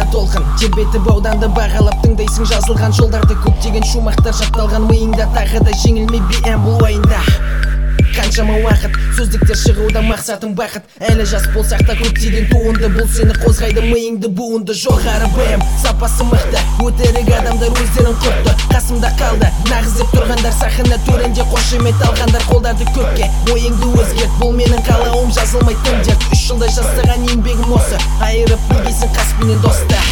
толқын тербетіп ауданды бағалап тыңдайсың жазылған жолдарды көптеген шумақтар жатталған миыңда тағы да жеңілмей BM бұл ойында қаншама уақыт сөздіктер шығуда мақсатым бақыт әлі жас болсақ та көптеген туынды бұл сені қозғайды миыңды буынды жоғары BM сапасы мықты өтірік адамдар өздерін құртты қасымда қалды нағыз деп тұрғандар сахна төрінде қошемет алғандар қолдарды көкке ойыңды өзгерт бұл менің қалауым жазылмайтын дерт 3 жылдай жасаған еңбегім осы айырып білгейсің қаспенен досты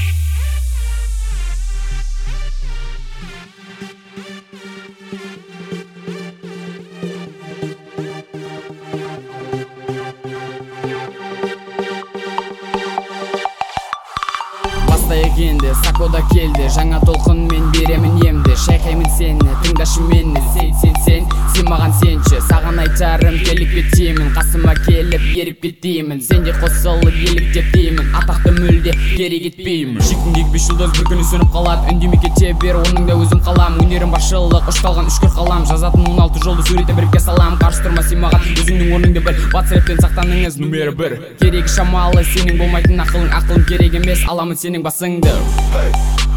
Енді сакода келді жаңа толқын мен беремін емді шайқаймын сені тыңдашы мені сен маған сенші саған айтарым келіп кетемін қасыма келіп еріп кетеймін сенде қосылып еліктеп деймін атақты мүлде керек етпеймін шикінге 5 жұлдыз бір күні сөніп қалады үндемей кете бер оның да өзім қалам өнерім баршылық ұшталған 3 қалам жазатын 16 жолды суретті бірге салам қарсы тұрма сен маған өзіңнің орныңды біл WhatsApp'тен сақтаныңыз нөмірі 1 керегі шамалы сенің болмайтын ақылың керек емес аламын сенің басыңды